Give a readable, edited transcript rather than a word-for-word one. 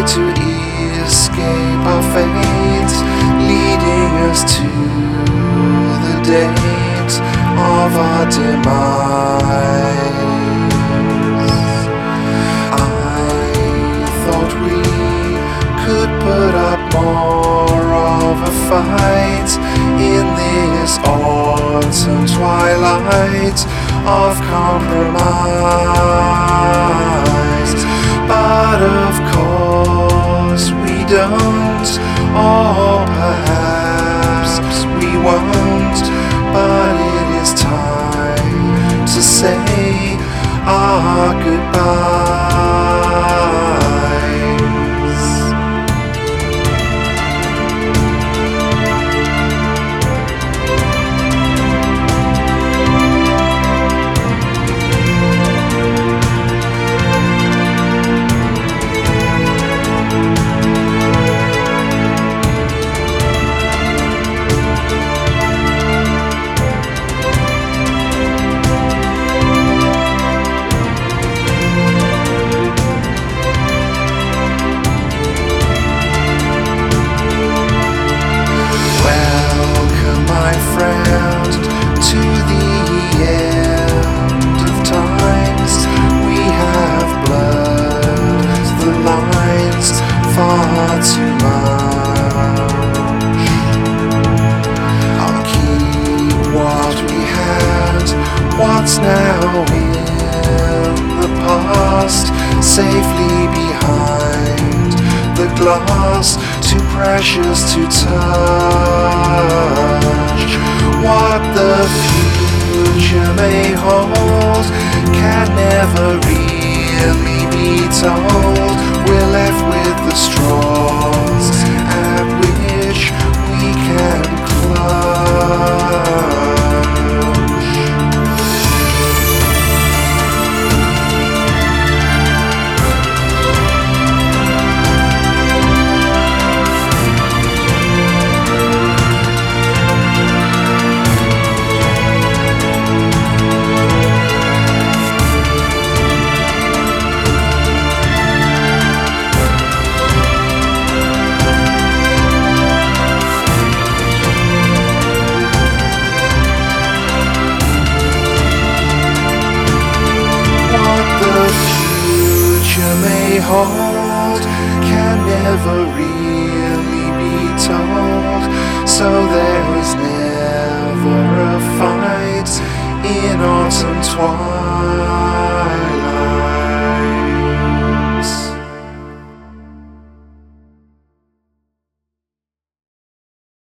to escape our fate, leading us to the date of our demise. Could put up more of a fight in this autumn twilight of compromise, but of course we don't, or perhaps we won't, but it is time to say our goodbye. To the end of times, we have blurred the lines far too much. I'll keep what we had, what's now in the past, safely behind the glass, too precious to touch. What the future may hold can never really be told. We're left with the straws at which we can clutch. Hold can never really be told, so there is never a fight in autumn twilight.